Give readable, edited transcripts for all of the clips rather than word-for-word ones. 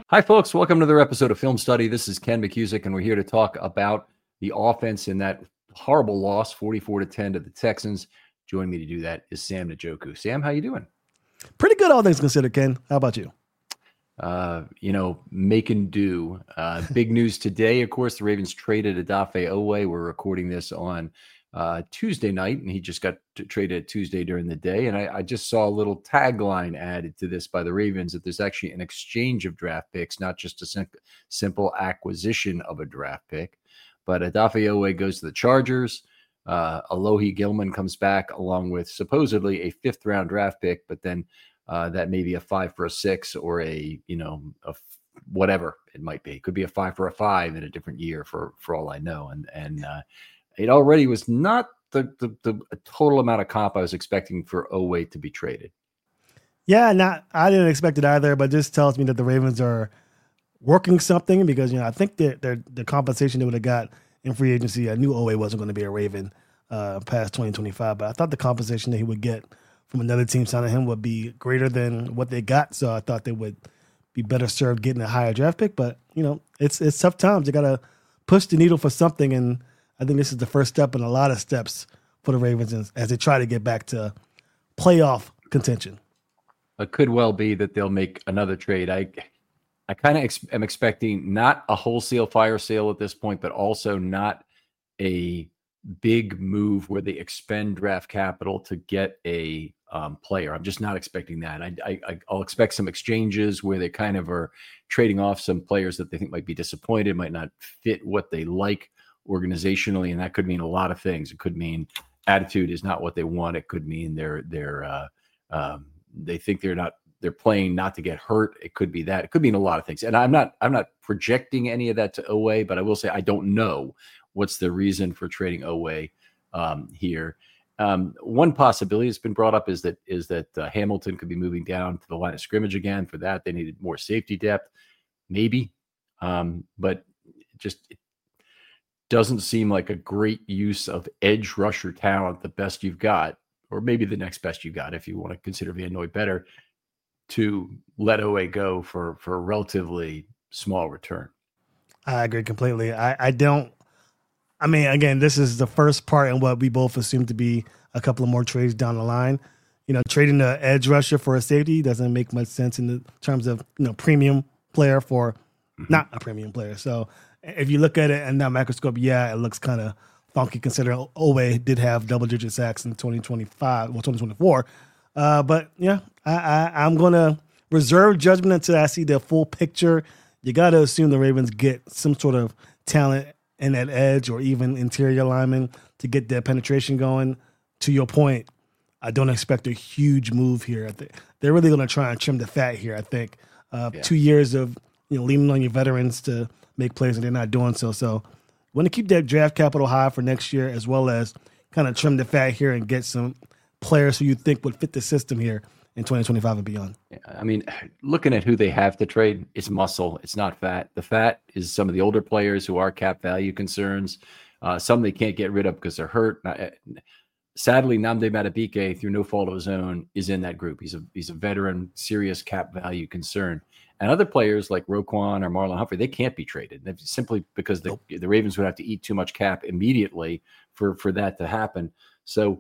Hi, folks. Welcome to another episode of Film Study. This is Ken McCusick, and we're here to talk about the offense in that horrible loss, 44-10 to the Texans. Joining me to do that is Sam Njoku. Sam, how you doing? Pretty good, all things considered, Ken. How about you? Making do. Big news today, of course, the Ravens traded Odafe Oweh. We're recording this on Tuesday night, and he just got traded Tuesday during the day. And I just saw a little tagline added to this by the Ravens that there's actually an exchange of draft picks, not just a simple acquisition of a draft pick. But Odafe Oweh goes to the Chargers. Alohi Gilman comes back along with supposedly a 5th-round draft pick, but then that may be a 5 for a 6 or whatever it might be. It could be a 5 for a 5 in a different year for all I know. And it already was not the total amount of comp I was expecting for Oweh to be traded. Yeah, I didn't expect it either, but this tells me that the Ravens are working something because, I think the compensation they would have got in free agency, I knew Oweh wasn't going to be a Raven past 2025, but I thought the compensation that he would get from another team signing him would be greater than what they got. So I thought they would be better served getting a higher draft pick. But, it's tough times. You got to push the needle for something. And I think this is the first step in a lot of steps for the Ravens as they try to get back to playoff contention. It could well be that they'll make another trade. I kind of am expecting not a wholesale fire sale at this point, but also not a big move where they expend draft capital to get a player. I'm just not expecting that. I'll expect some exchanges where they kind of are trading off some players that they think might be disappointed, might not fit what they like organizationally, and that could mean a lot of things. It could mean attitude is not what they want. It could mean they think they're playing not to get hurt. It could be that. It could mean a lot of things. And I'm not projecting any of that to Oweh, but I will say I don't know what's the reason for trading Oweh here. One possibility that's been brought up is that Hamilton could be moving down to the line of scrimmage again. For that, they needed more safety depth, maybe. But it doesn't seem like a great use of edge rusher talent, the best you've got, or maybe the next best you got, if you want to consider Van Noy better, to let Oweh go for a relatively small return. I agree completely. Again, this is the first part in what we both assume to be a couple of more trades down the line. Trading the edge rusher for a safety doesn't make much sense in the terms of, premium player for not a premium player. So if you look at it in that microscope, it looks kind of funky considering Oweh did have double-digit sacks in 2024. But I'm going to reserve judgment until I see the full picture. You got to assume the Ravens get some sort of talent in that edge or even interior lineman to get their penetration going. To your point, I don't expect a huge move here. They're really going to try and trim the fat here, I think. 2 years of leaning on your veterans to make plays, and they're not doing so. So want to keep that draft capital high for next year, as well as kind of trim the fat here and get some players who you think would fit the system here in 2025 and beyond. Looking at who they have to trade, it's muscle. It's not fat. The fat is some of the older players who are cap value concerns. Some they can't get rid of because they're hurt. Sadly, Nnamdi Madubuike, through no fault of his own, is in that group. He's a veteran, serious cap value concern. And other players like Roquan or Marlon Humphrey, they can't be traded simply because the Ravens would have to eat too much cap immediately for that to happen. So,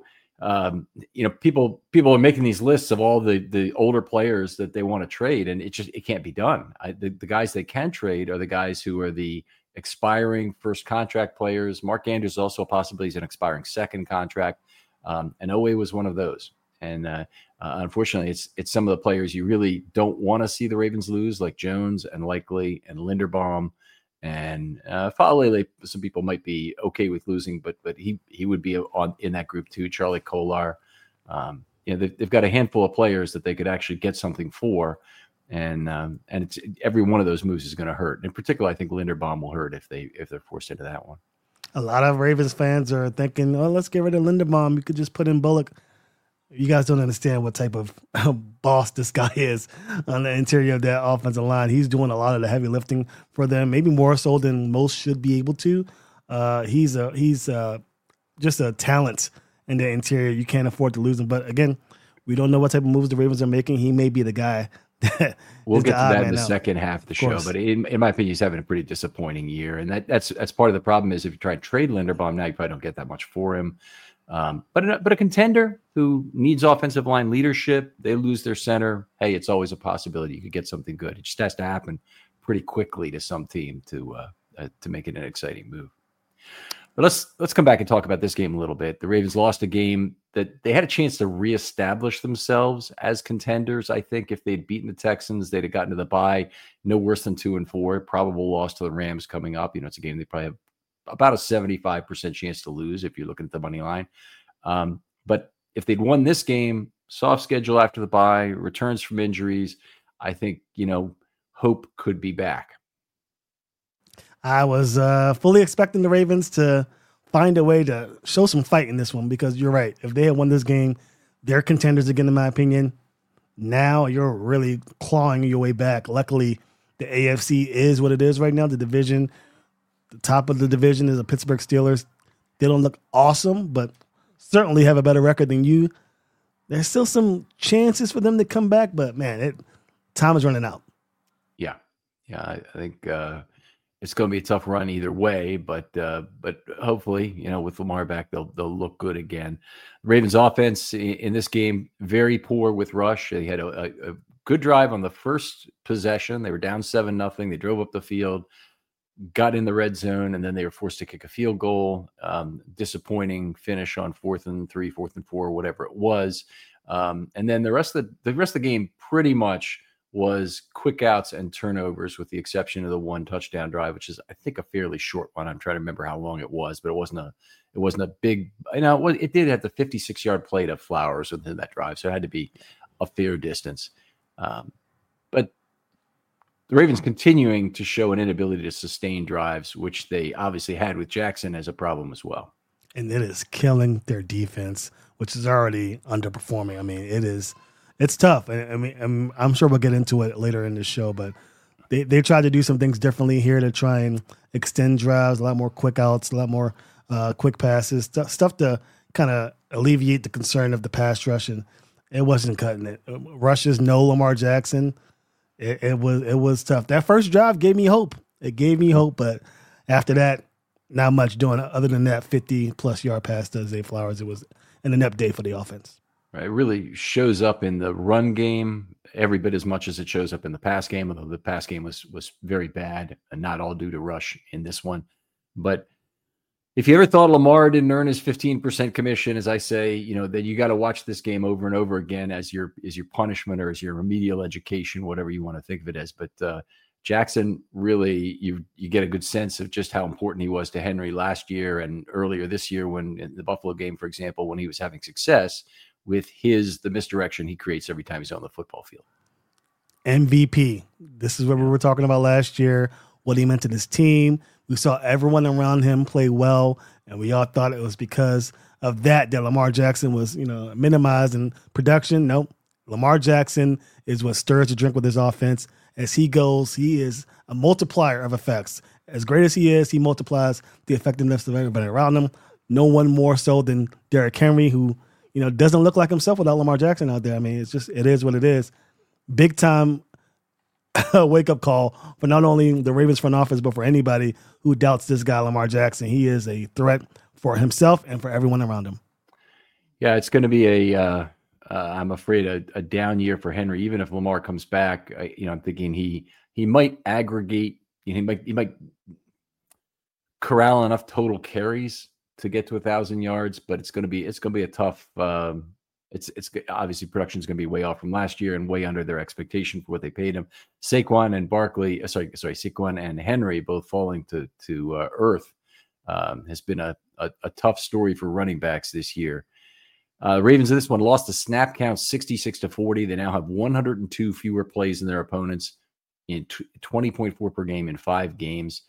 people are making these lists of all the older players that they want to trade, and it can't be done. The guys they can trade are the guys who are the expiring first contract players. Mark Andrews is also possibly he's an expiring second contract, and Oweh was one of those. And unfortunately, it's some of the players you really don't want to see the Ravens lose, like Jones and Likely and Linderbaum. And Faalele, some people might be okay with losing, but he would be in that group too. Charlie Kolar, they've got a handful of players that they could actually get something for, and it's every one of those moves is going to hurt. In particular, I think Linderbaum will hurt if they're forced into that one. A lot of Ravens fans are thinking, "Oh, let's get rid of Linderbaum. You could just put in Bullock." You guys don't understand what type of boss this guy is on the interior of that offensive line. He's doing a lot of the heavy lifting for them, maybe more so than most should be able to. He's just a talent in the interior. You can't afford to lose him. But again, we don't know what type of moves the Ravens are making. He may be the guy We'll He's the get to odd that in man the out, second half of the of show, course. but in my opinion, he's having a pretty disappointing year, and that's part of the problem. Is if you try to trade Linderbaum now, you probably don't get that much for him. But a contender who needs offensive line leadership, they lose their center. Hey, it's always a possibility you could get something good. It just has to happen pretty quickly to some team to make it an exciting move. But let's come back and talk about this game a little bit. The Ravens lost a game that they had a chance to reestablish themselves as contenders. I think if they'd beaten the Texans, they'd have gotten to the bye no worse than 2-4. Probable loss to the Rams coming up. It's a game they probably have about a 75% chance to lose if you're looking at the money line. But if they'd won this game, soft schedule after the bye, returns from injuries, I think, hope could be back. I was fully expecting the Ravens to find a way to show some fight in this one because you're right. If they had won this game, they're contenders again, in my opinion. Now you're really clawing your way back. Luckily, the AFC is what it is right now. The division, the top of the division is the Pittsburgh Steelers. They don't look awesome, but certainly have a better record than you. There's still some chances for them to come back, but man, time is running out. Yeah, I think it's going to be a tough run either way, but hopefully, with Lamar back, they'll look good again. Ravens offense in this game, very poor with rush. They had a good drive on the first possession. They were down 7-0. They drove up the field, got in the red zone, and then they were forced to kick a field goal. Disappointing finish on 4th and 3, 4th and 4, whatever it was. And then the rest of the game pretty much was quick outs and turnovers, with the exception of the one touchdown drive, which is, I think, a fairly short one. I'm trying to remember how long it was, but it wasn't a big, it did have the 56-yard play to Flowers within that drive. So it had to be a fair distance. But the Ravens continuing to show an inability to sustain drives, which they obviously had with Jackson as a problem as well. And it is killing their defense, which is already underperforming. I mean, it's tough. I mean, I'm sure we'll get into it later in the show, but they tried to do some things differently here to try and extend drives, a lot more quick outs, a lot more quick passes, stuff to kind of alleviate the concern of the pass rush, and it wasn't cutting it. Rushes, no Lamar Jackson. It was tough. That first drive gave me hope. It gave me hope, but after that, not much doing other than that 50-plus yard pass to Zay Flowers. It was an inept day for the offense. Right. It really shows up in the run game every bit as much as it shows up in the pass game, although the pass game was very bad and not all due to rush in this one. But if you ever thought Lamar didn't earn his 15% commission, as I say, then you got to watch this game over and over again as your punishment or as your remedial education, whatever you want to think of it as. But Jackson, really, you get a good sense of just how important he was to Henry last year and earlier this year, when in the Buffalo game, for example, when he was having success with the misdirection he creates every time he's on the football field. MVP. This is what we were talking about last year, what he meant to this team. We saw everyone around him play well, and we all thought it was because of that Lamar Jackson was, minimized in production. Nope. Lamar Jackson is what stirs the drink with his offense. As he goes, he is a multiplier of effects. As great as he is, he multiplies the effectiveness of everybody around him. No one more so than Derrick Henry, who doesn't look like himself without Lamar Jackson out there. I mean, it is what it is. Big time wake up call for not only the Ravens front office, but for anybody who doubts this guy, Lamar Jackson. He is a threat for himself and for everyone around him. Yeah, it's going to be I'm afraid a down year for Henry. Even if Lamar comes back, I'm thinking he might aggregate, he might corral enough total carries to get to 1,000 yards, but it's going to be a tough. It's obviously production is going to be way off from last year and way under their expectation for what they paid him. Saquon and Henry both falling to earth has been a tough story for running backs this year. Ravens in this one lost the snap count 66-40. They now have 102 fewer plays than their opponents in 20.4 per game in 5 games.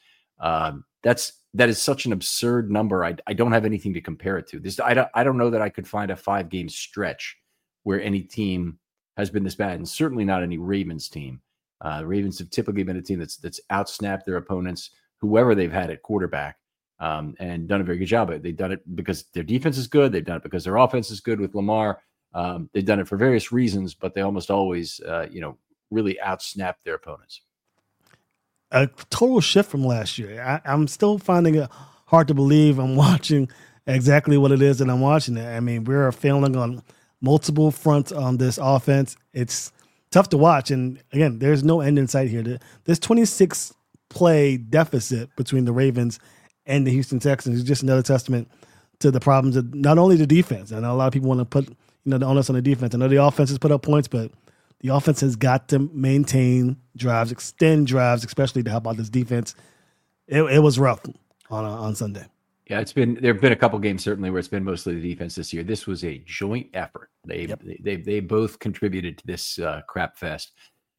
That is such an absurd number. I don't have anything to compare it to. I don't know that I could find a 5-game stretch where any team has been this bad, and certainly not any Ravens team. The Ravens have typically been a team that's outsnapped their opponents, whoever they've had at quarterback, and done a very good job. They've done it because their defense is good. They've done it because their offense is good with Lamar. They've done it for various reasons, but they almost always, really outsnapped their opponents. A total shift from last year. I'm still finding it hard to believe I'm watching exactly what it is that I'm watching. I mean, we're failing on multiple fronts on this offense. It's tough to watch. And again, there's no end in sight here. This 26 play deficit between the Ravens and the Houston Texans is just another testament to the problems of not only the defense. I know a lot of people want to put the onus on the defense. I know the offense has put up points, but the offense has got to maintain drives, extend drives, especially to help out this defense. It was rough on Sunday. Yeah, there have been a couple games certainly where it's been mostly the defense this year. This was a joint effort. They both contributed to this crap fest.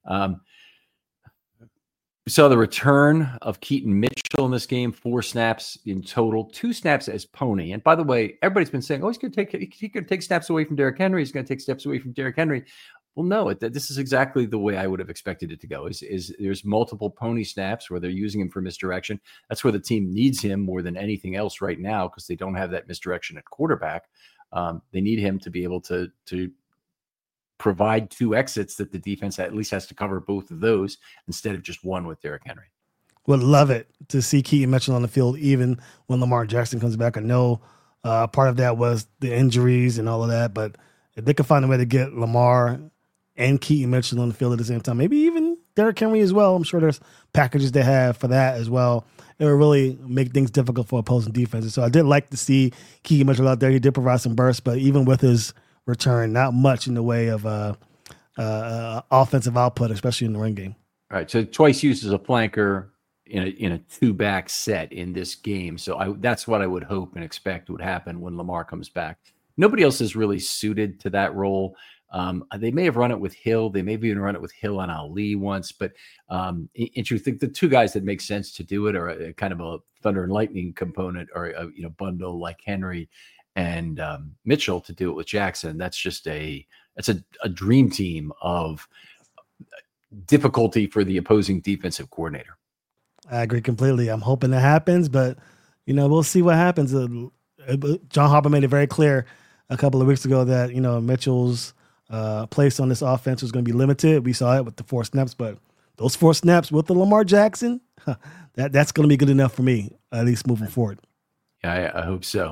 We saw the return of Keaton Mitchell in this game, 4 snaps in total, 2 snaps as pony. And by the way, everybody's been saying, "Oh, he's going to take snaps away from Derrick Henry. He's going to take steps away from Derrick Henry." Well, no, this is exactly the way I would have expected it to go. Is there's multiple pony snaps where they're using him for misdirection. That's where the team needs him more than anything else right now because they don't have that misdirection at quarterback. They need him to be able to provide 2 exits that the defense at least has to cover both of those instead of just one with Derrick Henry. Would love it to see Keaton Mitchell on the field even when Lamar Jackson comes back. I know part of that was the injuries and all of that, but if they could find a way to get Lamar and Keaton Mitchell on the field at the same time, maybe even Derrick Henry as well. I'm sure there's packages they have for that as well. It would really make things difficult for opposing defenses. So I did like to see Keaton Mitchell out there. He did provide some bursts, but even with his return, not much in the way of offensive output, especially in the run game. All right, so twice used as a flanker in a 2-back set in this game. So that's what I would hope and expect would happen when Lamar comes back. Nobody else is really suited to that role. They may have run it with Hill. They may have even run it with Hill and Ali once. But in truth, the 2 guys that make sense to do it are a kind of a thunder and lightning component or a bundle like Henry and Mitchell to do it with Jackson. That's just a dream team of difficulty for the opposing defensive coordinator. I agree completely. I'm hoping that happens, but we'll see what happens. John Harbaugh made it very clear a couple of weeks ago that Mitchell's place on this offense was going to be limited. We saw it with the 4 snaps, but those 4 snaps with the Lamar Jackson, that's going to be good enough for me, at least moving forward. Yeah, I hope so.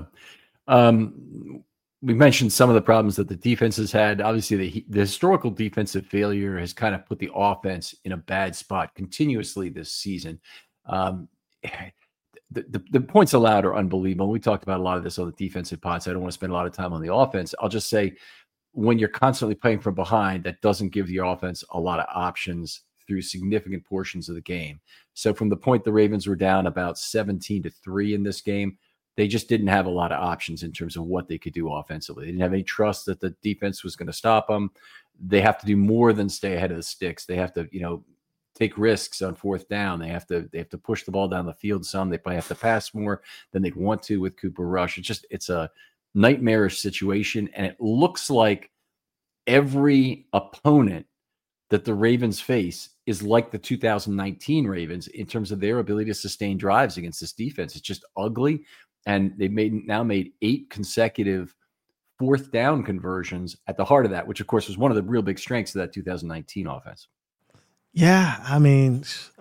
We mentioned some of the problems that the defense has had. Obviously, the historical defensive failure has kind of put the offense in a bad spot continuously this season. The points allowed are unbelievable. We talked about a lot of this on the defensive pods. So I don't want to spend a lot of time on the offense. I'll just say when you're constantly playing from behind, that doesn't give your offense a lot of options through significant portions of the game. So from the point the Ravens were down about 17-3 in this game, they just didn't have a lot of options in terms of what they could do offensively. They didn't have any trust that the defense was going to stop them. They have to do more than stay ahead of the sticks. They have to, take risks on 4th down. They have to push the ball down the field some. They probably have to pass more than they'd want to with Cooper Rush. It's a nightmarish situation. And it looks like every opponent that the Ravens face is like the 2019 Ravens in terms of their ability to sustain drives against this defense. It's just ugly. And they've now made 8 consecutive 4th down conversions at the heart of that, which of course was one of the real big strengths of that 2019 offense. Yeah, I mean,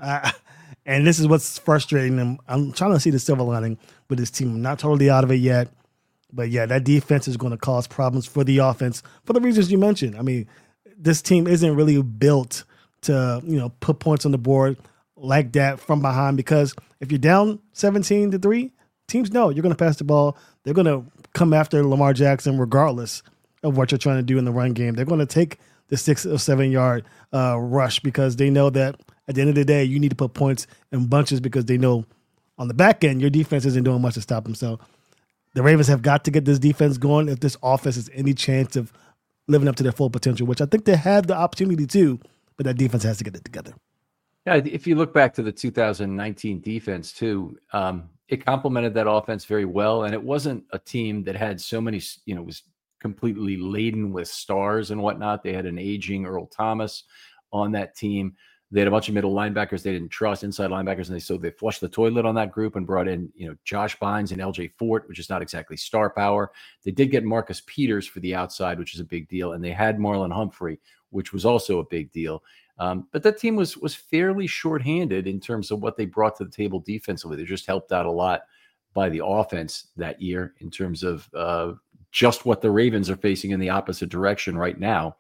and this is what's frustrating. I'm trying to see the silver lining with this team. I'm not totally out of it yet, but yeah, that defense is going to cause problems for the offense for the reasons you mentioned. I mean, this team isn't really built to, put points on the board like that from behind, because if you're down 17-3, teams know you're going to pass the ball. They're going to come after Lamar Jackson regardless of what you're trying to do in the run game. They're going to take the 6 or 7 yard rush because they know that at the end of the day, you need to put points in bunches because they know on the back end, your defense isn't doing much to stop them. So the Ravens have got to get this defense going if this offense has any chance of living up to their full potential, which I think they have the opportunity to, but that defense has to get it together. Yeah, if you look back to the 2019 defense too, it complemented that offense very well. And it wasn't a team that had so many, was completely laden with stars and whatnot. They had an aging Earl Thomas on that team. They had a bunch of middle linebackers they didn't trust, inside linebackers, and they flushed the toilet on that group and brought in, Josh Bynes and LJ Fort, which is not exactly star power. They did get Marcus Peters for the outside, which is a big deal, and they had Marlon Humphrey, which was also a big deal. But that team was fairly shorthanded in terms of what they brought to the table defensively. They just helped out a lot by the offense that year in terms of just what the Ravens are facing in the opposite direction right now,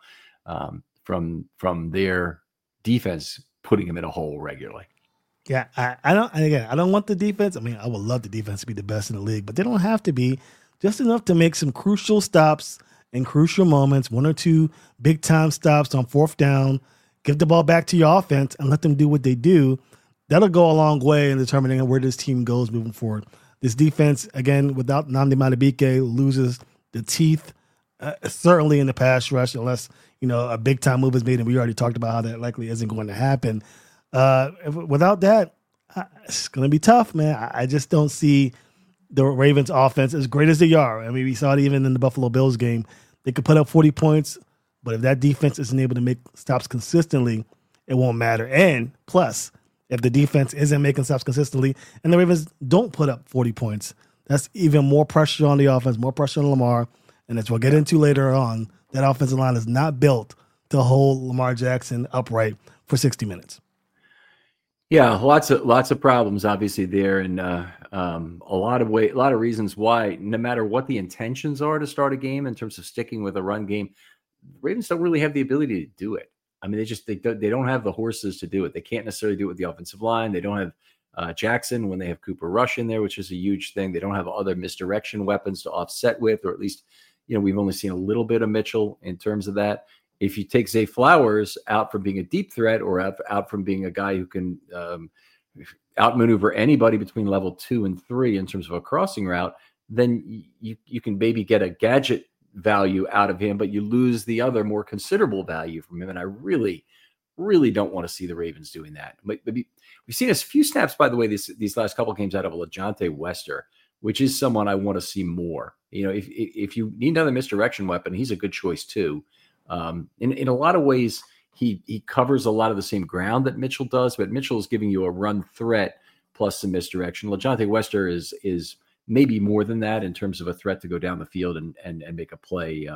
from their defense putting them in a hole regularly. Yeah, I don't want the defense. I mean, I would love the defense to be the best in the league, but they don't have to be. Just enough to make some crucial stops in crucial moments, 1 or 2 big time stops on 4th down, give the ball back to your offense and let them do what they do. That'll go a long way in determining where this team goes moving forward. This defense, again, without Nnamdi Madubuike, loses the teeth, certainly in the pass rush, unless, a big time move is made, and we already talked about how that likely isn't going to happen. Without that, it's going to be tough, man. I just don't see the Ravens offense, as great as they are. I mean, we saw it even in the Buffalo Bills game. They could put up 40 points, but if that defense isn't able to make stops consistently, it won't matter. And plus, if the defense isn't making stops consistently and the Ravens don't put up 40 points, that's even more pressure on the offense, more pressure on Lamar. And as we'll get into later on, that offensive line is not built to hold Lamar Jackson upright for 60 minutes. Yeah, lots of problems obviously there, and a lot of reasons why, no matter what the intentions are to start a game in terms of sticking with a run game, Ravens don't really have the ability to do it. I mean, they don't have the horses to do it. They can't necessarily do it with the offensive line. They don't have Jackson when they have Cooper Rush in there, which is a huge thing. They don't have other misdirection weapons to offset with, or at least, we've only seen a little bit of Mitchell in terms of that. If you take Zay Flowers out from being a deep threat or out from being a guy who can outmaneuver anybody between level 2 and 3 in terms of a crossing route, then you can maybe get a gadget value out of him, but you lose the other more considerable value from him. And I really, really don't want to see the Ravens doing that. We've seen a few snaps, by the way, these last couple of games out of LeJohntay Wester, which is someone I want to see more. If you need another misdirection weapon, he's a good choice too. In a lot of ways, he covers a lot of the same ground that Mitchell does, but Mitchell is giving you a run threat plus some misdirection. LeJohntay Wester is maybe more than that in terms of a threat to go down the field and make a play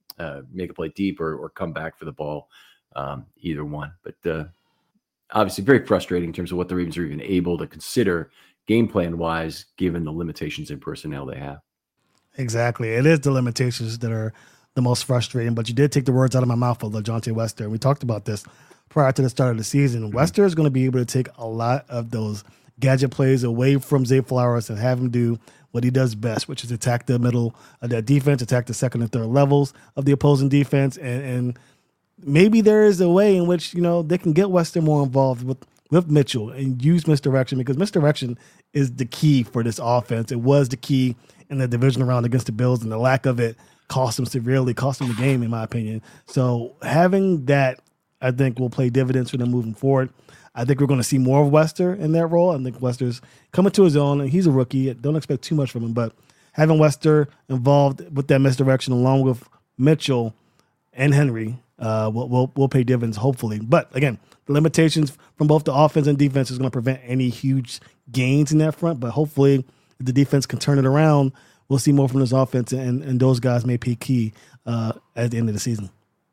deep or come back for the ball, either one. But obviously very frustrating in terms of what the Ravens are even able to consider game plan wise, given the limitations in personnel they have. Exactly. It is the limitations that are the most frustrating, but you did take the words out of my mouth of LeJohntay Wester. And we talked about this prior to the start of the season. Mm-hmm. Wester is going to be able to take a lot of those gadget plays away from Zay Flowers and have him do what he does best, which is attack the middle of that defense, attack the second and third levels of the opposing defense. And maybe there is a way in which, they can get Wester more involved with Mitchell and use misdirection, because misdirection is the key for this offense. It was the key in the divisional round against the Bills, and the lack of it cost them the game, in my opinion. So having that, I think, will play dividends for them moving forward. I think we're going to see more of Wester in that role. I think Wester's coming to his own, and he's a rookie. Don't expect too much from him, but having Wester involved with that misdirection along with Mitchell and Henry will pay dividends, hopefully. But again, the limitations from both the offense and defense is going to prevent any huge gains in that front. But hopefully, if the defense can turn it around, we'll see more from this offense, and those guys may be key at the end of the season.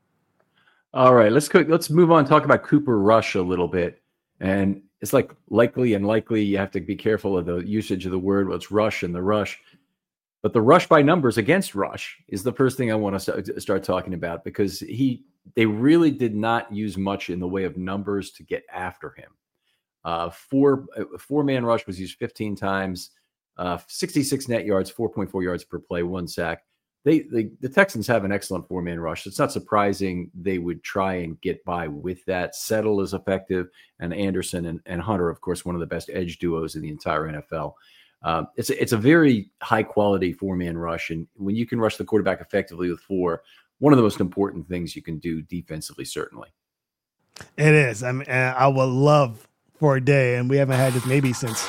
All right, let's move on and talk about Cooper Rush a little bit. And it's like likely and likely. You have to be careful of the usage of the word. Well, it's rush and the rush. But the rush by numbers against Rush is the first thing I want to start talking about, because they really did not use much in the way of numbers to get after him. Four-man rush was used 15 times, 66 net yards, 4.4 yards per play, 1 sack. The Texans have an excellent four-man rush. It's not surprising they would try and get by with that. Settle is effective, and Anderson and Hunter, of course, one of the best edge duos in the entire NFL. It's a very high-quality four-man rush, and when you can rush the quarterback effectively with four, one of the most important things you can do defensively, certainly. It is. I mean, I would love for a day, and we haven't had this maybe since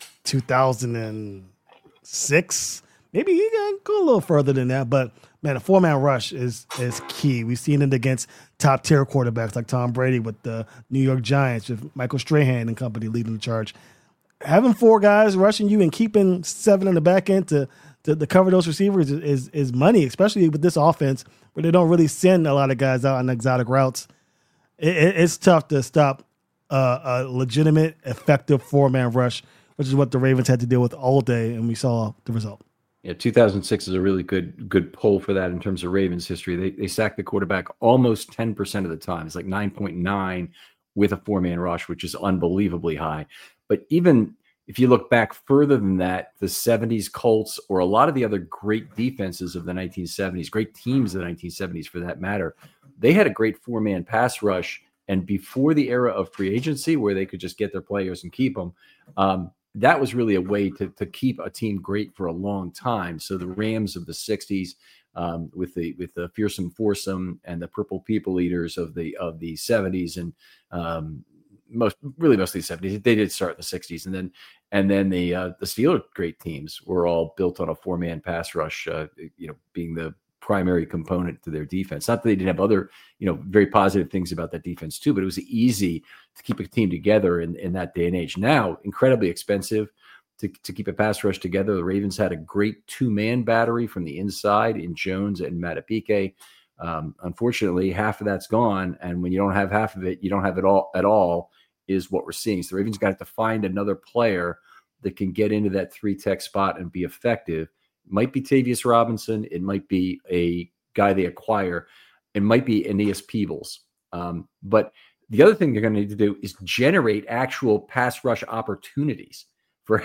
2006. Maybe you can go a little further than that, but man, a four-man rush is key. We've seen it against top-tier quarterbacks like Tom Brady with the New York Giants, with Michael Strahan and company leading the charge. Having four guys rushing you and keeping 7 on the back end to cover those receivers is money, especially with this offense where they don't really send a lot of guys out on exotic routes. it's tough to stop a legitimate, effective 4-man rush, which is what the Ravens had to deal with all day, and we saw the result. Yeah, 2006 is a really good poll for that in terms of Ravens history. They sacked the quarterback almost 10% of the time. It's like 9.9 with a 4-man rush, which is unbelievably high. But even if you look back further than that, the 70s Colts or a lot of the other great defenses of the 1970s, great teams of the 1970s for that matter, they had a great 4-man pass rush. And before the era of free agency where they could just get their players and keep them, that was really a way to keep a team great for a long time. So the Rams of the 60s, with the fearsome foursome and the purple people eaters of the 70s, and most of the 70s, they did start in the 60s, and then the Steelers great teams were all built on a 4-man pass rush, being the primary component to their defense. Not that they didn't have other, very positive things about that defense too, but it was easy to keep a team together in that day and age. Now, incredibly expensive to keep a pass rush together. The Ravens had a great 2-man battery from the inside in Jones and Madubuike. Unfortunately, half of that's gone, and when you don't have half of it, you don't have it all at all, is what we're seeing. So the Ravens got to find another player that can get into that 3-tech spot and be effective. It might be Tavius Robinson. It might be a guy they acquire. It might be Aeneas Peebles. But the other thing they're going to need to do is generate actual pass rush opportunities for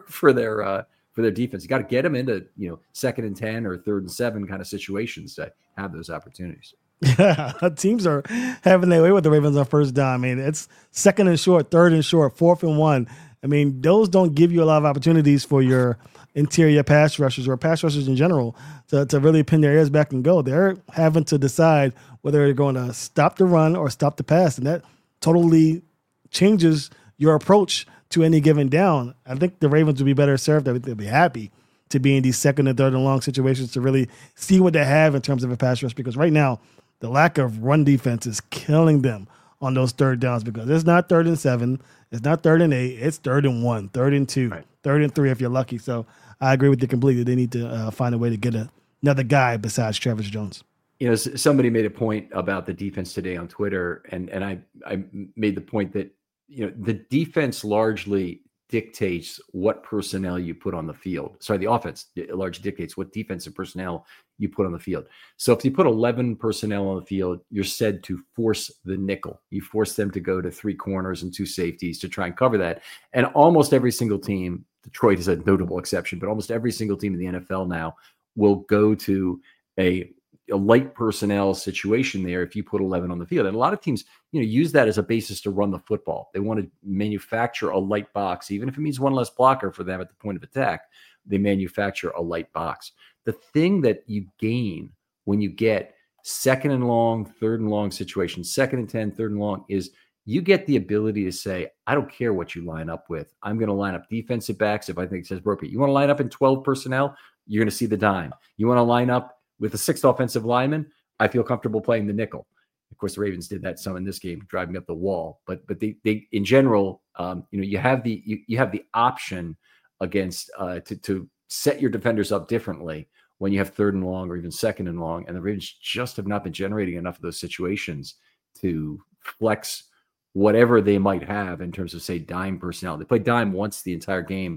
their defense. You got to get them into 2nd and 10 or 3rd and 7 kind of situations to have those opportunities. Yeah, teams are having their way with the Ravens on first down. I mean, it's 2nd and short, 3rd and short, 4th and 1. I mean, those don't give you a lot of opportunities for your interior pass rushers or pass rushers in general to really pin their ears back and go. They're having to decide whether they're going to stop the run or stop the pass, and that totally changes your approach to any given down. I think the Ravens would be better served. They'll be happy to be in these 2nd and 3rd and long situations to really see what they have in terms of a pass rush, because right now the lack of run defense is killing them on those 3rd downs, because it's not 3rd and 7, it's not 3rd and 8, it's 3rd and 1, 3rd and 2, right. 3rd and 3 if you're lucky. So I agree with you completely. They need to find a way to get another guy besides Travis Jones. Somebody made a point about the defense today on Twitter, and I made the point that the defense largely dictates what personnel you put on the field. Sorry, the offense largely dictates what defensive personnel you put on the field. So if you put 11 personnel on the field, you're said to force the nickel. You force them to go to 3 corners and 2 safeties to try and cover that. And almost every single team, Detroit is a notable exception, but almost every single team in the NFL now will go to a light personnel situation there if you put 11 on the field. And a lot of teams, use that as a basis to run the football. They want to manufacture a light box, even if it means one less blocker for them at the point of attack. They manufacture a light box. The thing that you gain when you get 2nd and long, 3rd and long situations, 2nd and 10, 3rd and long, is you get the ability to say, I don't care what you line up with. I'm going to line up defensive backs if I think it's appropriate. You want to line up in 12 personnel, you're going to see the dime. You want to line up with a 6th offensive lineman, I feel comfortable playing the nickel. Of course, the Ravens did that some in this game, driving up the wall. But they in general, you have the option against to set your defenders up differently when you have 3rd and long or even 2nd and long. And the Ravens just have not been generating enough of those situations to flex whatever they might have in terms of, say, dime personnel. They played dime once the entire game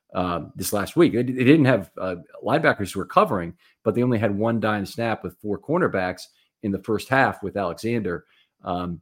this last week. They didn't have linebackers who were covering, but they only had 1 dime snap with 4 cornerbacks in the first half with Alexander. And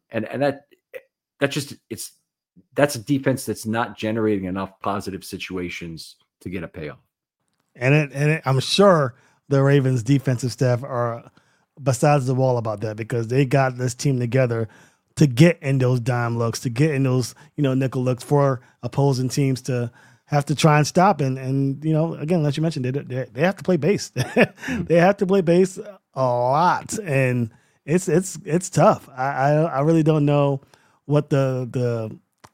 that's a defense that's not generating enough positive situations to get a payoff. And I'm sure the Ravens defensive staff are besides the wall about that, because they got this team together to get in those dime looks, to get in those, nickel looks for opposing teams to have to try and stop. And again, as you mentioned, they have to play base. They have to play base a lot. And it's tough. I really don't know what the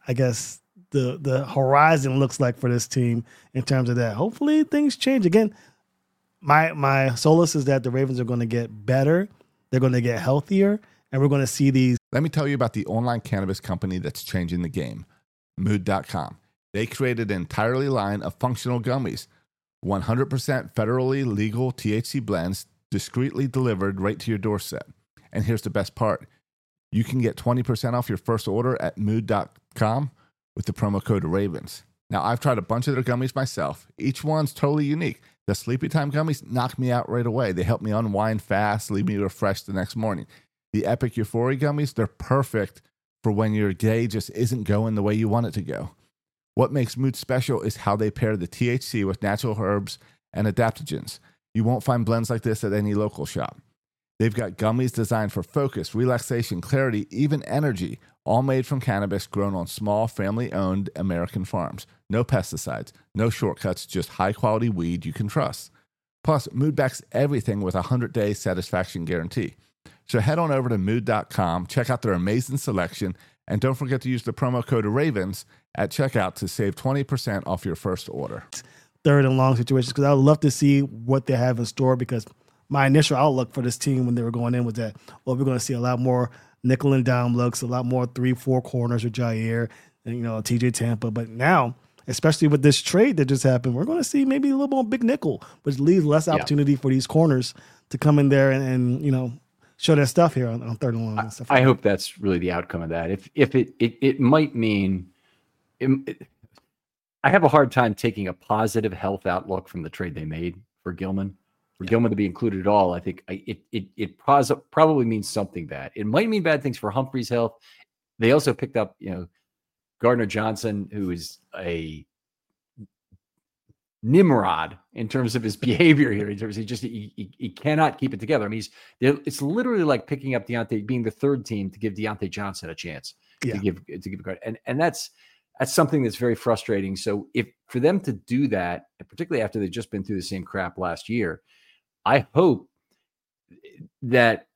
horizon looks like for this team in terms of that. Hopefully things change. Again, my solace is that the Ravens are going to get better. They're going to get healthier, and we're going to see these. Let me tell you about the online cannabis company that's changing the game, Mood.com. They created an entirely line of functional gummies, 100% federally legal THC blends, discreetly delivered right to your doorstep. And here's the best part. You can get 20% off your first order at mood.com with the promo code RAVENS. Now, I've tried a bunch of their gummies myself. Each one's totally unique. The Sleepy Time gummies knock me out right away. They help me unwind fast, leave me refreshed the next morning. The Epic Euphoria gummies, they're perfect for when your day just isn't going the way you want it to go. What makes Mood special is how they pair the THC with natural herbs and adaptogens. You won't find blends like this at any local shop. They've got gummies designed for focus, relaxation, clarity, even energy, all made from cannabis grown on small, family-owned American farms. No pesticides, no shortcuts, just high-quality weed you can trust. Plus, Mood backs everything with a 100-day satisfaction guarantee. So head on over to mood.com, check out their amazing selection, and don't forget to use the promo code RAVENS at checkout to save 20% off your first order. Third and long situations, because I would love to see what they have in store, because my initial outlook for this team when they were going in was that, well, we're going to see a lot more nickel and dime looks, a lot more 3-4 corners with Jair and, TJ Tampa. But now, especially with this trade that just happened, we're going to see maybe a little more big nickel, which leaves less opportunity for these corners to come in there and show their stuff here on third and long. And stuff I hope that's really the outcome of that. If it might mean, I have a hard time taking a positive health outlook from the trade they made for Gilman. For Gilman to be included at all, I think it probably means something bad. It might mean bad things for Humphrey's health. They also picked up, Gardner Johnson, who is a Nimrod in terms of his behavior here. In terms of he cannot keep it together. I mean, it's literally like picking up Deontay, being the third team to give Deontay Johnson a chance to give a card, and that's something that's very frustrating. So if for them to do that, and particularly after they've just been through the same crap last year, I hope that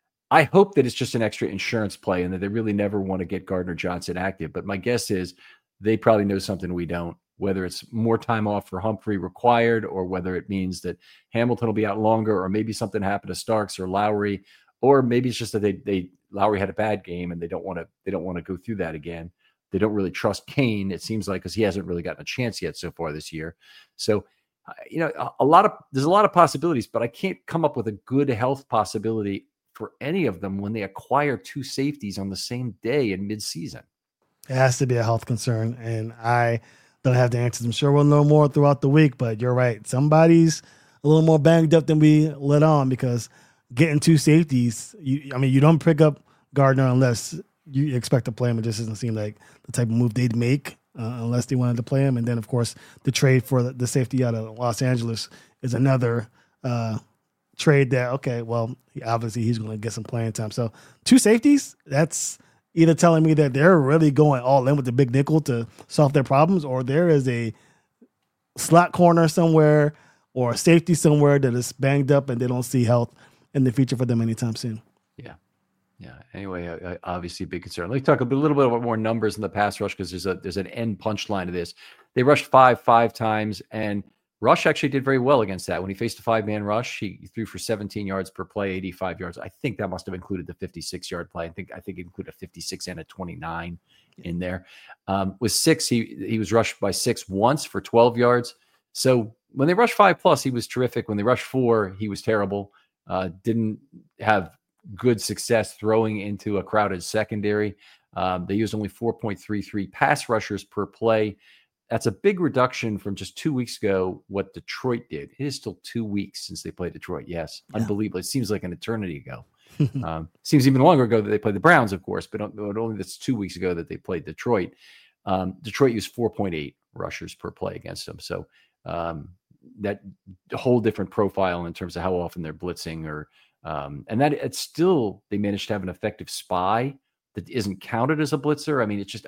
it's just an extra insurance play and that they really never want to get Gardner Johnson active. But my guess is they probably know something we don't, whether it's more time off for Humphrey required, or whether it means that Hamilton will be out longer, or maybe something happened to Starks or Lowry, or maybe it's just that Lowry had a bad game and they don't want to go through that again. They don't really trust Kane, it seems like, because he hasn't really gotten a chance yet so far this year. So, there's a lot of possibilities, but I can't come up with a good health possibility for any of them when they acquire two safeties on the same day in midseason. It has to be a health concern, and I don't have the answers. I'm sure we'll know more throughout the week, but you're right. Somebody's a little more banged up than we let on, because getting two safeties, you don't pick up Gardner unless you expect to play him. It just doesn't seem like the type of move they'd make unless they wanted to play him. And then, of course, the trade for the safety out of Los Angeles is another trade that, okay, well, obviously he's going to get some playing time. So two safeties, that's either telling me that they're really going all in with the big nickel to solve their problems, or there is a slot corner somewhere or a safety somewhere that is banged up and they don't see health in the future for them anytime soon. Yeah. Anyway, obviously a big concern. Let's talk a little bit about more numbers in the pass rush, because there's an end punchline to this. They rushed five times, and Rush actually did very well against that. When he faced a 5-man rush, he threw for 17 yards per play, 85 yards. I think that must have included the 56-yard play. I think it included a 56 and a 29 in there. With 6, he was rushed by 6 once for 12 yards. So when they rushed 5+, he was terrific. When they rushed 4, he was terrible. Didn't have good success throwing into a crowded secondary. They used only 4.33 pass rushers per play. That's a big reduction from just 2 weeks ago, what Detroit did. It is still 2 weeks since they played Detroit. Yes. Yeah. Unbelievable. It seems like an eternity ago. Seems even longer ago that they played the Browns, of course, but only that's 2 weeks ago that they played Detroit. Detroit used 4.8 rushers per play against them. So that whole different profile in terms of how often they're blitzing, or and that it's still, they managed to have an effective spy that isn't counted as a blitzer. I mean, it's just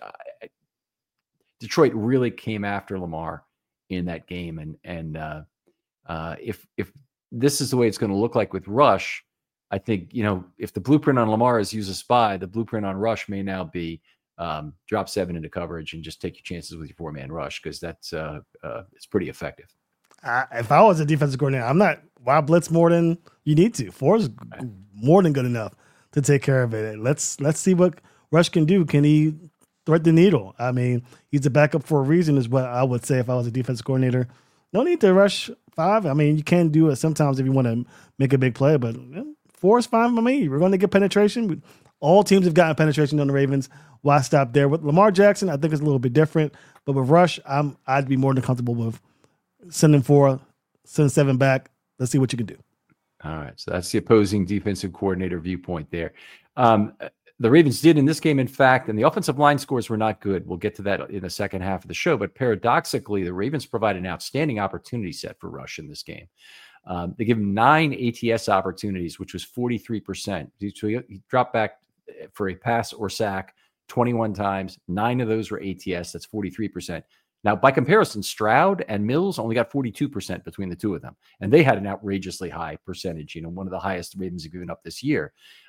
Detroit really came after Lamar in that game, and if this is the way it's going to look like with Rush, I think if the blueprint on Lamar is use a spy, the blueprint on Rush may now be drop 7 into coverage and just take your chances with your 4-man rush, because that's it's pretty effective. If I was a defensive coordinator, why blitz more than you need to? 4 is more than good enough to take care of it. Let's see what Rush can do. Can he thread the needle? I mean, he's a backup for a reason, is what I would say if I was a defensive coordinator. No need to rush 5. I mean, you can do it sometimes if you want to make a big play, but 4 is fine for me. We're going to get penetration. all teams have gotten penetration on the Ravens. Why stop there? With Lamar Jackson, I think it's a little bit different. But with Rush, I'd be more than comfortable with sending 7 back. Let's see what you can do. All right. So that's the opposing defensive coordinator viewpoint there. The Ravens did in this game, in fact, and the offensive line scores were not good. We'll get to that in the second half of the show. But paradoxically, the Ravens provided an outstanding opportunity set for Rush in this game. They give him 9 ATS opportunities, which was 43%. So he dropped back for a pass or sack 21 times. 9 of those were ATS. That's 43%. Now, by comparison, Stroud and Mills only got 42% between the two of them. And they had an outrageously high percentage, one of the highest the Ravens have given up this year.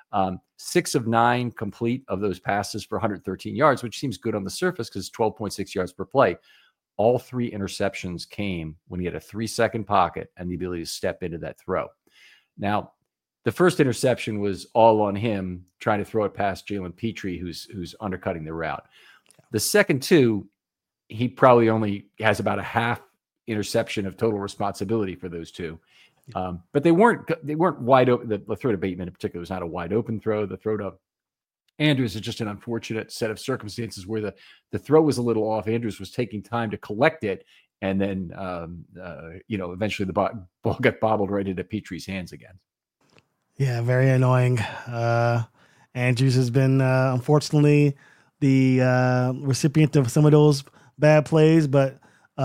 6 of 9 complete of those passes for 113 yards, which seems good on the surface because it's 12.6 yards per play. All 3 interceptions came when he had a 3-second pocket and the ability to step into that throw. Now, the first interception was all on him trying to throw it past Jalen Petrie, who's undercutting the route. The second 2, he probably only has about a half interception of total responsibility for those 2. But they weren't wide open. The throw to Bateman in particular was not a wide open throw. The throw to Andrews is just an unfortunate set of circumstances where the throw was a little off. Andrews was taking time to collect it. And then, eventually the ball got bobbled right into Petrie's hands again. Yeah, very annoying. Andrews has been, unfortunately, the recipient of some of those bad plays, but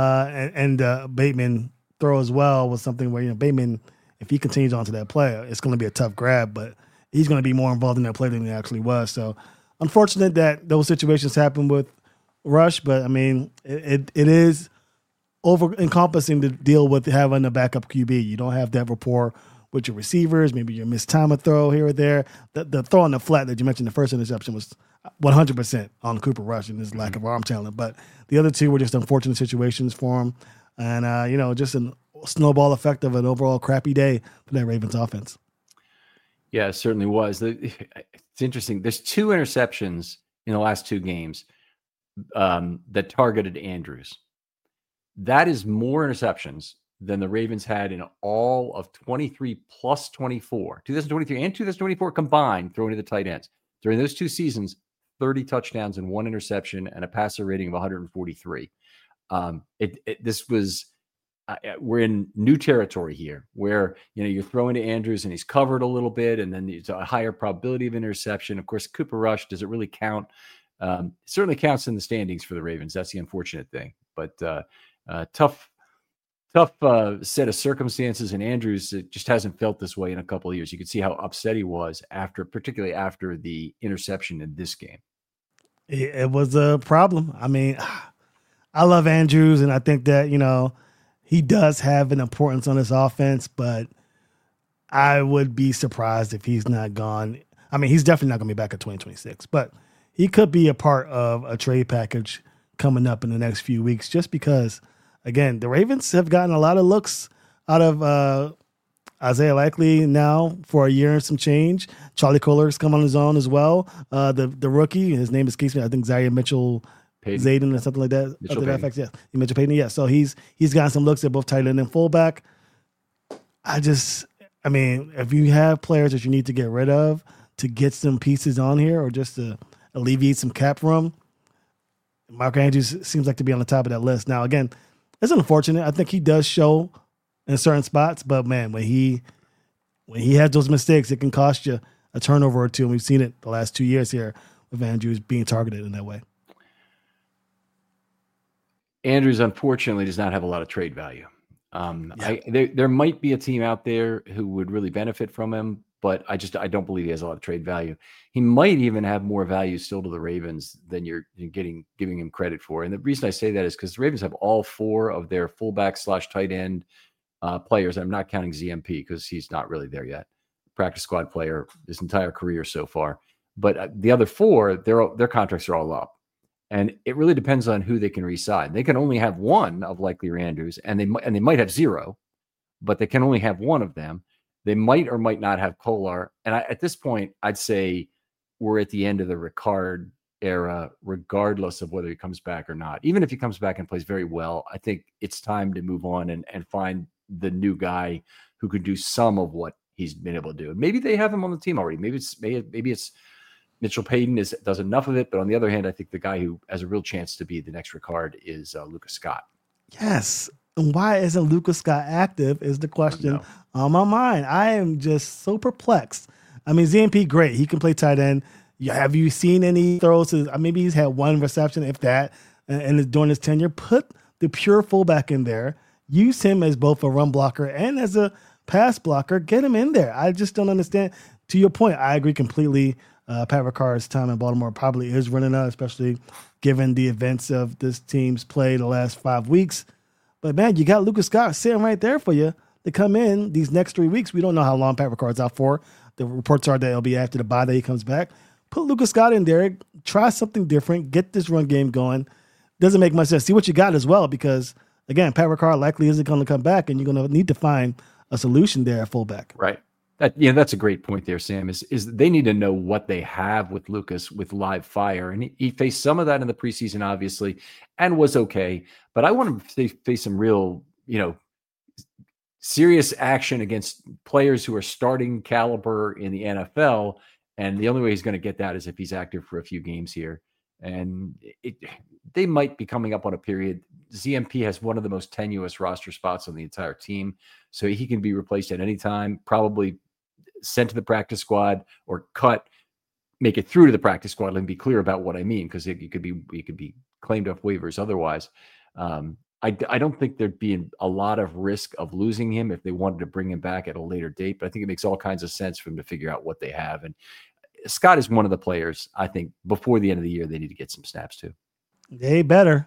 Bateman throw as well was something where, Bateman, if he continues on to that play, it's going to be a tough grab, but he's going to be more involved in that play than he actually was. So unfortunate that those situations happen with Rush, but I mean, it is over encompassing to deal with having a backup QB. You don't have that rapport with your receivers. Maybe you miss time a throw here or there. The throw on the flat that you mentioned, the first interception was 100% on Cooper Rush and his lack of arm talent. But the other 2 were just unfortunate situations for him. And, just a snowball effect of an overall crappy day for that Ravens offense. Yeah, it certainly was. It's interesting. There's 2 interceptions in the last 2 games that targeted Andrews. That is more interceptions than the Ravens had in all of 23 plus 24, 2023 and 2024 combined, throwing to the tight ends. During those 2 seasons, 30 touchdowns and 1 interception and a passer rating of 143. This was, we're in new territory here where, you're throwing to Andrews and he's covered a little bit and then there's a higher probability of interception. Of course, Cooper Rush, does it really count? It certainly counts in the standings for the Ravens. That's the unfortunate thing, but tough set of circumstances. And Andrews, it just hasn't felt this way in a couple of years. You could see how upset he was particularly after the interception in this game. It was a problem. I mean, I love Andrews, and I think that, he does have an importance on this offense, but I would be surprised if he's not gone. I mean, he's definitely not going to be back at 2026, but he could be a part of a trade package coming up in the next few weeks just because, again, the Ravens have gotten a lot of looks out of Isaiah Likely now for a year and some change. Charlie Kohler's come on his own as well. The rookie, his name escapes me. I think Zaire Mitchell Zayden or something like that. Mitchell Payton. Yeah, Mitchell Payton. Yeah, so he's gotten some looks at both tight end and fullback. I mean, if you have players that you need to get rid of to get some pieces on here or just to alleviate some cap room, Mark Andrews seems like to be on the top of that list. Now, again, it's unfortunate. I think he does show in certain spots, but man, when he has those mistakes, it can cost you a turnover or 2. And we've seen it the last 2 years here with Andrews being targeted in that way. Andrews, unfortunately, does not have a lot of trade value. There might be a team out there who would really benefit from him, but I don't believe he has a lot of trade value. He might even have more value still to the Ravens than you're giving him credit for. And the reason I say that is because the Ravens have all 4 of their fullback/tight end players. I'm not counting ZMP because he's not really there yet. Practice squad player his entire career so far. But the other 4, their contracts are all up. And it really depends on who they can re-sign. They can only have 1 of Likely or Andrews, and they might have 0, but they can only have 1 of them. They might or might not have Kolar. And at this point, I'd say we're at the end of the Ricard era, regardless of whether he comes back or not. Even if he comes back and plays very well, I think it's time to move on and find the new guy who could do some of what he's been able to do. And maybe they have him on the team already. Maybe it's Mitchell Payton does enough of it, but on the other hand, I think the guy who has a real chance to be the next Ricard is Lucas Scott. Yes. And why isn't Lucas Scott active is the question on my mind. I am just so perplexed. I mean, ZMP, great. He can play tight end. Have you seen any throws? Maybe he's had one reception, if that, and during his tenure. Put the pure fullback in there. Use him as both a run blocker and as a pass blocker. Get him in there. I just don't understand. To your point, I agree completely. Pat Ricard's time in Baltimore probably is running out, especially given the events of this team's play the last 5 weeks. But, man, you got Lucas Scott sitting right there for you to come in these next 3 weeks. We don't know how long Pat Ricard's out for. The reports are that it'll be after the bye day he comes back. Put Lucas Scott in there. Try something different. Get this run game going. Doesn't make much sense. See what you got as well because, again, Pat Ricard likely isn't going to come back, and you're going to need to find a solution there at fullback. Right. That's a great point there, Sam, is they need to know what they have with Lucas with live fire. And he faced some of that in the preseason, obviously, and was okay. But I want him to face some real, serious action against players who are starting caliber in the NFL. And the only way he's going to get that is if he's active for a few games here. And they might be coming up on a period. ZMP has one of the most tenuous roster spots on the entire team. So he can be replaced at any time, probably sent to the practice squad or cut, make it through to the practice squad. Let me be clear about what I mean, because he could be claimed off waivers otherwise. I don't think there'd be a lot of risk of losing him if they wanted to bring him back at a later date, but I think it makes all kinds of sense for them to figure out what they have. And Scott is one of the players, I think, before the end of the year, they need to get some snaps too. They better.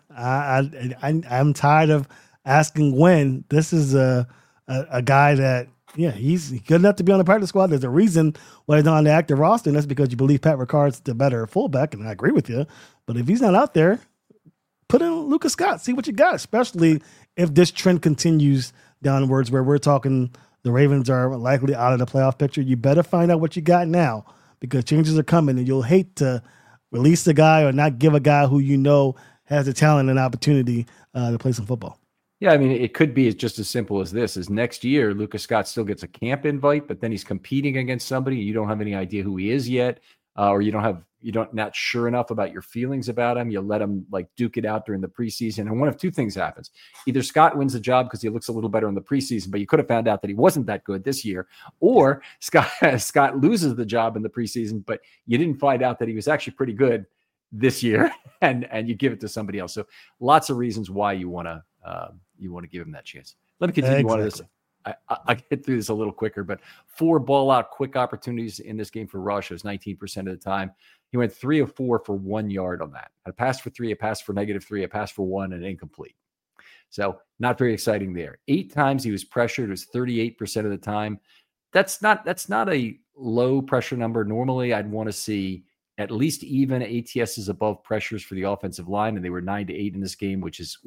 I'm tired of asking when. This is a guy that, he's good enough to be on the practice squad. There's a reason why he's not on the active roster, and that's because you believe Pat Ricard's the better fullback, and I agree with you. But if he's not out there, put in Lucas Scott. See what you got, especially if this trend continues downwards where we're talking the Ravens are likely out of the playoff picture. You better find out what you got now because changes are coming, and you'll hate to release the guy or not give a guy who has the talent and opportunity to play some football. Yeah, I mean, it could be just as simple as this. Is next year, Lucas Scott still gets a camp invite, but then he's competing against somebody. You don't have any idea who he is yet, or not sure enough about your feelings about him. You let him duke it out during the preseason. And one of two things happens. Either Scott wins the job because he looks a little better in the preseason, but you could have found out that he wasn't that good this year, or Scott loses the job in the preseason, but you didn't find out that he was actually pretty good this year and you give it to somebody else. So lots of reasons why you want to give him that chance. Let me continue on this. I get through this a little quicker, but 4 ball out quick opportunities in this game for Rush. It was 19% of the time. He went 3 of 4 for 1 yard on that. A pass for 3, a pass for -3, a pass for 1, and incomplete. So not very exciting there. 8 times he was pressured. It was 38% of the time. That's not a low pressure number. Normally I'd want to see at least even ATSs above pressures for the offensive line, and they were 9 to 8 in this game, which is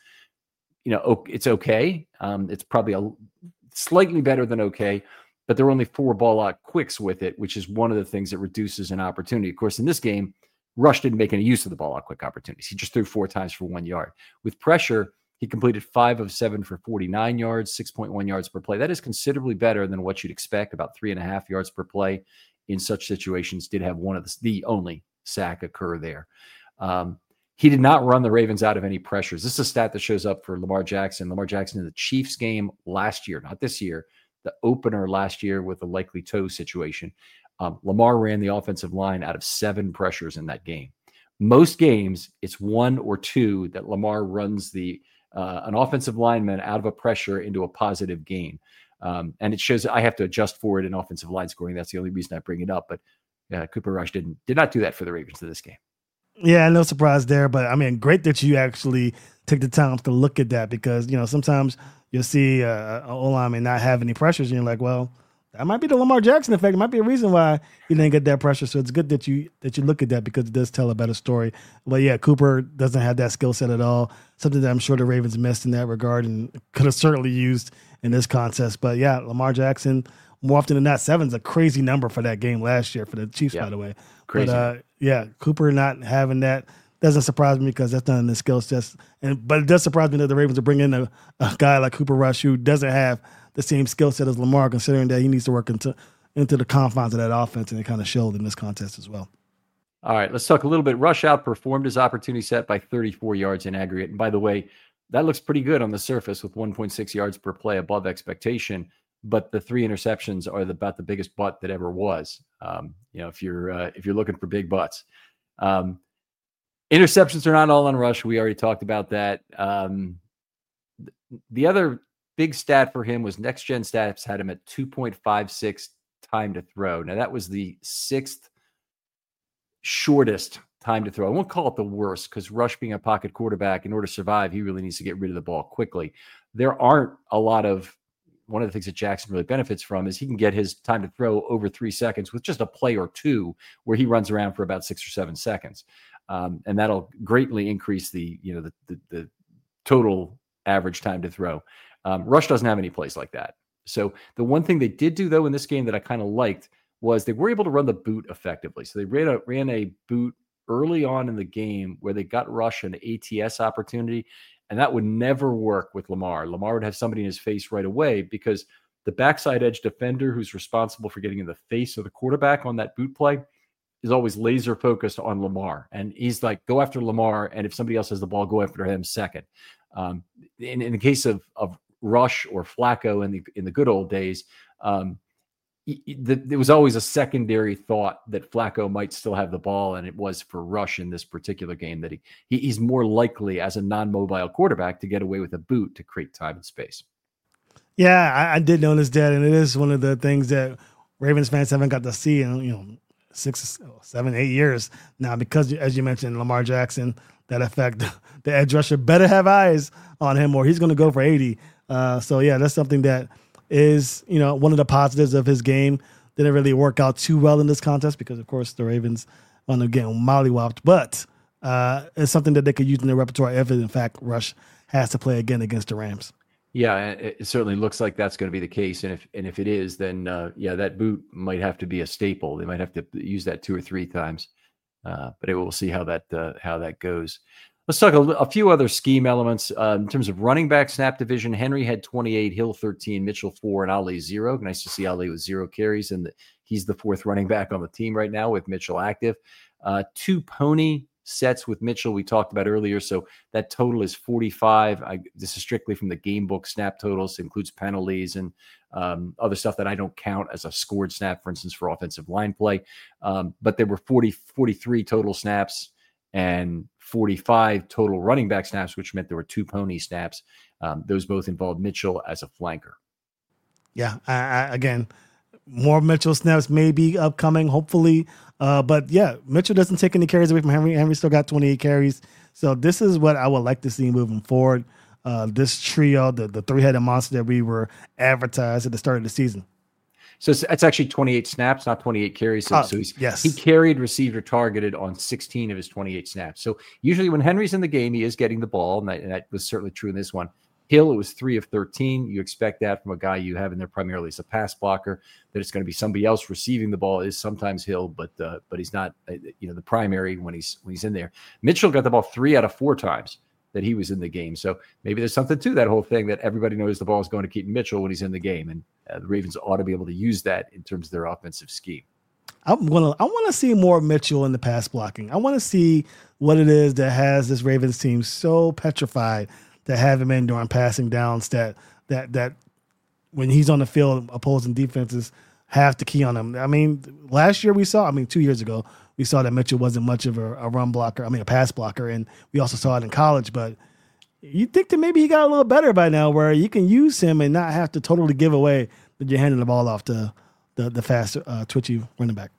it's okay. It's probably slightly better than okay, but there were only 4 ball out quicks with it, which is one of the things that reduces an opportunity. Of course, in this game, Rush didn't make any use of the ball out quick opportunities. He just threw 4 times for 1 yard. With pressure, he completed 5 of 7 for 49 yards, 6.1 yards per play. That is considerably better than what you'd expect, about 3.5 yards per play in such situations. Did have one of the only sack occur there. He did not run the Ravens out of any pressures. This is a stat that shows up for Lamar Jackson. Lamar Jackson in the Chiefs game last year, not this year, the opener last year with a likely toe situation. Lamar ran the offensive line out of 7 pressures in that game. Most games, it's 1 or 2 that Lamar runs an offensive lineman out of a pressure into a positive gain. And it shows I have to adjust for it in offensive line scoring. That's the only reason I bring it up. But Cooper Rush did not do that for the Ravens in this game. Yeah, no surprise there. But, I mean, great that you actually took the time to look at that because, sometimes you'll see an O-lineman not have any pressures and you're like, well, that might be the Lamar Jackson effect. It might be a reason why he didn't get that pressure. So it's good that you look at that because it does tell a better story. But, yeah, Cooper doesn't have that skill set at all, something that I'm sure the Ravens missed in that regard and could have certainly used in this contest. But, yeah, Lamar Jackson, more often than not, 7's a crazy number for that game last year for the Chiefs, by the way. Crazy. But, Cooper not having that doesn't surprise me because that's not in the skill sets. But it does surprise me that the Ravens are bringing in a guy like Cooper Rush who doesn't have the same skill set as Lamar, considering that he needs to work into the confines of that offense, and it kind of showed in this contest as well. All right, let's talk a little bit. Rush outperformed his opportunity set by 34 yards in aggregate. And by the way, that looks pretty good on the surface with 1.6 yards per play above expectation. But the 3 interceptions are about the biggest butt that ever was. If you're looking for big butts, interceptions are not all on Rush. We already talked about that. The other big stat for him was Next Gen Stats had him at 2.56 time to throw. Now that was the 6th shortest time to throw. I won't call it the worst because Rush being a pocket quarterback, in order to survive, he really needs to get rid of the ball quickly. There aren't a lot of, one of the things that Jackson really benefits from is he can get his time to throw over 3 seconds with just a play or two where he runs around for about 6 or 7 seconds. And that'll greatly increase the total average time to throw. Rush doesn't have any plays like that. So the one thing they did do though in this game that I kind of liked was they were able to run the boot effectively. So they ran a boot early on in the game where they got Rush an ATS opportunity, and that would never work with Lamar. Lamar would have somebody in his face right away because the backside edge defender who's responsible for getting in the face of the quarterback on that boot play is always laser focused on Lamar. And he's like, go after Lamar, and if somebody else has the ball, go after him second. In the case of Rush or Flacco in the good old days, there was always a secondary thought that Flacco might still have the ball, and it was for Rush in this particular game that he's more likely as a non-mobile quarterback to get away with a boot to create time and space. Yeah, I did notice that, and it is one of the things that Ravens fans haven't got to see in 6, 7, 8 years now because, as you mentioned, Lamar Jackson, that effect, the edge rusher better have eyes on him or he's going to go for 80. So yeah, that's something that is, one of the positives of his game. Didn't really work out too well in this contest because, of course, the Ravens wound up getting mollywopped. But it's something that they could use in their repertoire if, in fact, Rush has to play again against the Rams. Yeah, it certainly looks like that's going to be the case. And if it is, then that boot might have to be a staple. They might have to use that 2 or 3 times. But we'll see how that goes. Let's talk a few other scheme elements in terms of running back snap division. Henry had 28, Hill 13, Mitchell 4, and Ali 0. Nice to see Ali with 0 carries, and he's the 4th running back on the team right now with Mitchell active. 2 pony sets with Mitchell we talked about earlier, so that total is 45. This is strictly from the game book snap totals. It includes penalties and other stuff that I don't count as a scored snap, for instance, for offensive line play. But there were 43 total snaps and 45 total running back snaps, which meant there were 2 pony snaps. Those both involved Mitchell as a flanker. Yeah, again, more Mitchell snaps may be upcoming, hopefully. But yeah, Mitchell doesn't take any carries away from Henry. Henry still got 28 carries. So this is what I would like to see moving forward. This trio, the 3-headed monster that we were advertised at the start of the season. So it's actually 28 snaps, not 28 carries. So he carried, received, or targeted on 16 of his 28 snaps. So usually when Henry's in the game, he is getting the ball, and that was certainly true in this one. Hill, it was 3 of 13. You expect that from a guy you have in there primarily as a pass blocker, that it's going to be somebody else receiving the ball. It is sometimes Hill, but he's not the primary when he's in there. Mitchell got the ball 3 out of 4 times that he was in the game. So maybe there's something to that whole thing that everybody knows the ball is going to Keaton Mitchell when he's in the game. And the Ravens ought to be able to use that in terms of their offensive scheme. I want to see more Mitchell in the pass blocking. I want to see what it is that has this Ravens team so petrified to have him in during passing downs that when he's on the field, opposing defenses have to key on him. I mean, 2 years ago, we saw that Mitchell wasn't much of a run blocker. A pass blocker, and we also saw it in college. But you think that maybe he got a little better by now, where you can use him and not have to totally give away that you're handing the ball off to the fast, twitchy running back.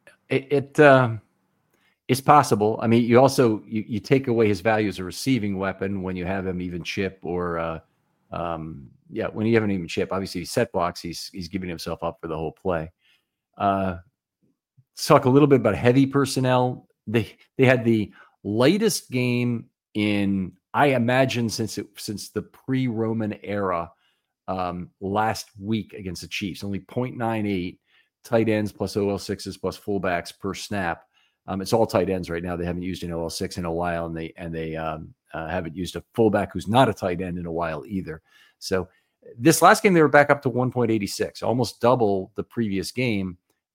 It's possible. I mean, you also you take away his value as a receiving weapon when you have him even chip or when you have him even chip. Obviously, he set blocks. He's giving himself up for the whole play. Let's talk a little bit about heavy personnel. They had the lightest game in, I imagine, since the pre-Roman era last week against the Chiefs. Only 0.98 tight ends plus OL6s plus fullbacks per snap. It's all tight ends right now. They haven't used an OL6 in a while, and they haven't used a fullback who's not a tight end in a while either. So this last game, they were back up to 1.86, almost double the previous game.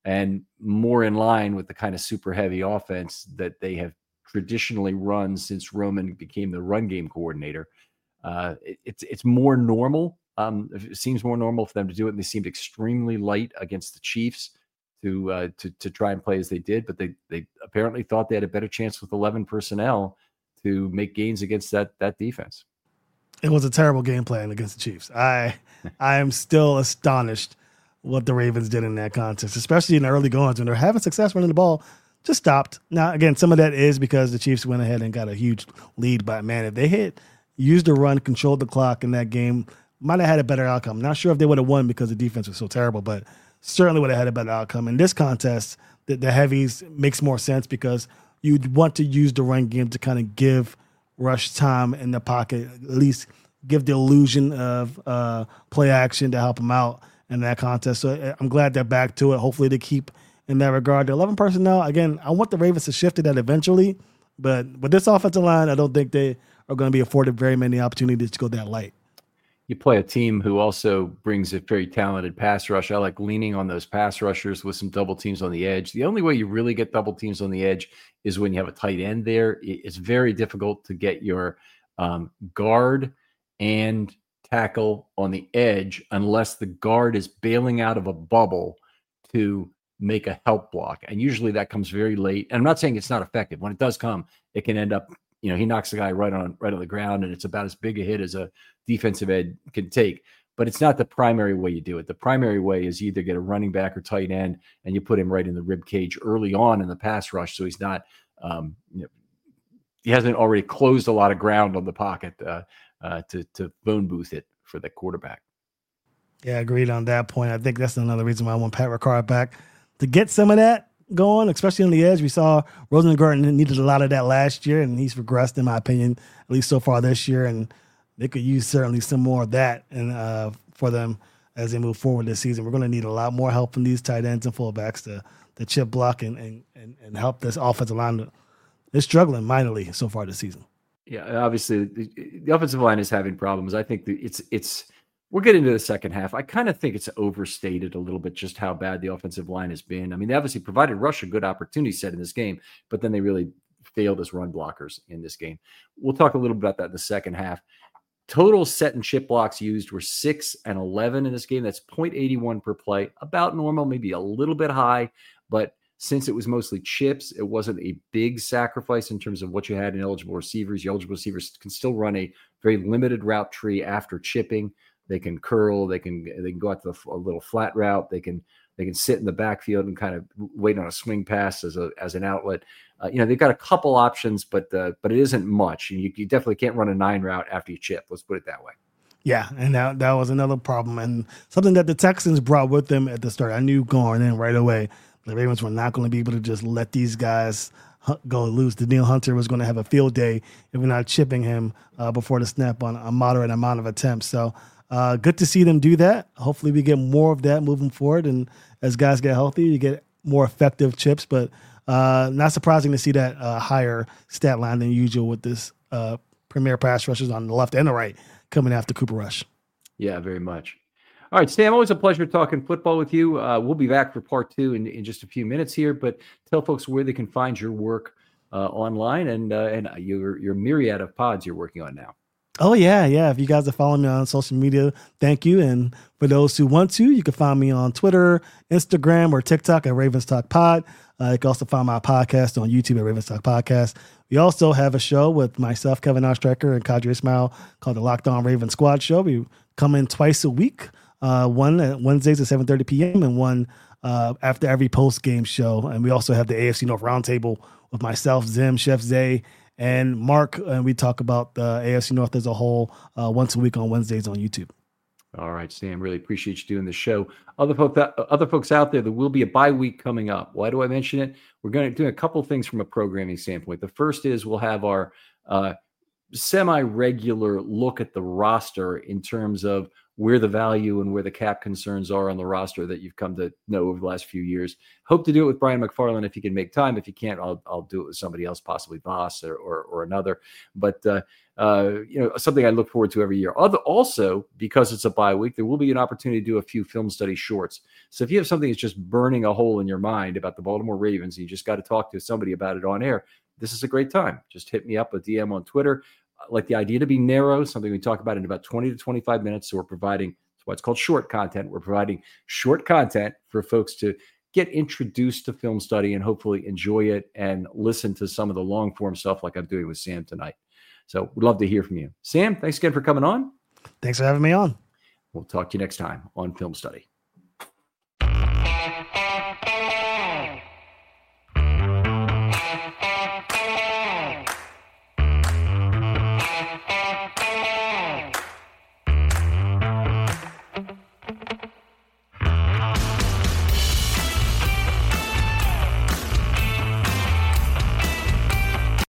and more in line with the kind of super heavy offense that they have traditionally run since Roman became the run game coordinator. It's more normal. It seems more normal for them to do it. And they seemed extremely light against the Chiefs to try and play as they did, but they apparently thought they had a better chance with 11 personnel to make gains against that defense. It was a terrible game plan against the Chiefs. I am still astonished what the Ravens did in that contest, especially in the early goings when they're having success running the ball. Just stopped. Now, again, some of that is because the Chiefs went ahead and got a huge lead. But, man, if they used the run, controlled the clock in that game, might have had a better outcome. Not sure if they would have won because the defense was so terrible, but certainly would have had a better outcome. In this contest, the heavies makes more sense because you'd want to use the run game to kind of give Rush time in the pocket, at least give the illusion of play action to help him out in that contest. So I'm glad they're back to it. Hopefully they keep in that regard. The 11 personnel, again, I want the Ravens to shift to that eventually, but with this offensive line, I don't think they are going to be afforded very many opportunities to go that light. You play a team who also brings a very talented pass rush. I like leaning on those pass rushers with some double teams on the edge. The only way you really get double teams on the edge is when you have a tight end there. It's very difficult to get your guard and tackle on the edge unless the guard is bailing out of a bubble to make a help block. And usually that comes very late. And I'm not saying it's not effective. When it does come, it can end up, he knocks the guy right on the ground, and it's about as big a hit as a defensive end can take. But it's not the primary way you do it. The primary way is you either get a running back or tight end, and you put him right in the rib cage early on in the pass rush, so he's not, he hasn't already closed a lot of ground on the pocket to phone booth it for the quarterback. Yeah, agreed on that point. I think that's another reason why I want Pat Ricard back, to get some of that going, especially on the edge. We saw Rosengarten needed a lot of that last year, and he's regressed, in my opinion, at least so far this year. And they could use certainly some more of that and for them as they move forward this season. We're going to need a lot more help from these tight ends and fullbacks to chip block and help this offensive line. They're struggling minorly so far this season. Yeah, obviously the offensive line is having problems. I think that we're getting to the second half. I kind of think it's overstated a little bit just how bad the offensive line has been. I mean, they obviously provided Rush a good opportunity set in this game, but then they really failed as run blockers in this game. We'll talk a little bit about that in the second half. Total set and chip blocks used were 6 and 11 in this game. That's 0.81 per play, about normal, maybe a little bit high, but since it was mostly chips, it wasn't a big sacrifice in terms of what you had in eligible receivers. The eligible receivers can still run a very limited route tree after chipping. They can curl. They can go out to a little flat route. They can sit in the backfield and kind of wait on a swing pass as an outlet. They've got a couple options, but it isn't much. You definitely can't run a 9 route after you chip. Let's put it that way. Yeah, and that was another problem, and something that the Texans brought with them at the start. I knew going in right away the Ravens were not going to be able to just let these guys go loose. Danielle Hunter was going to have a field day if we're not chipping him before the snap on a moderate amount of attempts. So good to see them do that. Hopefully we get more of that moving forward, and as guys get healthy, you get more effective chips. But not surprising to see that higher stat line than usual with this premier pass rushers on the left and the right coming after Cooper Rush. Yeah, very much. All right, Sam, always a pleasure talking football with you. We'll be back for part 2 in just a few minutes here, but tell folks where they can find your work online and your myriad of pods you're working on now. Oh, yeah. If you guys are following me on social media, thank you. And for those who want to, you can find me on Twitter, Instagram, or TikTok at Ravens Talk Pod. You can also find my podcast on YouTube at Ravens Talk Podcast. We also have a show with myself, Kevin Oestreicher, and Kadri Ismail called the Locked On Ravens Squad Show. We come in twice a week, one at Wednesdays at 7:30 p.m. and one after every post-game show. And we also have the AFC North Roundtable with myself, Zim, Chef Zay, and Mark, and we talk about the AFC North as a whole once a week on Wednesdays on YouTube. All right, Sam, really appreciate you doing the show. Other folks out there, there will be a bye week coming up. Why do I mention it? We're going to do a couple things from a programming standpoint. The first is we'll have our semi-regular look at the roster in terms of where the value and where the cap concerns are on the roster that you've come to know over the last few years. Hope to do it with Brian McFarland if he can make time. If he can't, I'll do it with somebody else, possibly Voss or another. But something I look forward to every year. Also, because it's a bye week, there will be an opportunity to do a few film study shorts. So if you have something that's just burning a hole in your mind about the Baltimore Ravens, and you just got to talk to somebody about it on air, this is a great time. Just hit me up, a DM on Twitter. I like the idea to be narrow, something we talk about in about 20 to 25 minutes. So we're providing, that's why it's called short content. We're providing short content for folks to get introduced to film study and hopefully enjoy it and listen to some of the long form stuff like I'm doing with Sam tonight. So we'd love to hear from you. Sam, thanks again for coming on. Thanks for having me on. We'll talk to you next time on Film Study.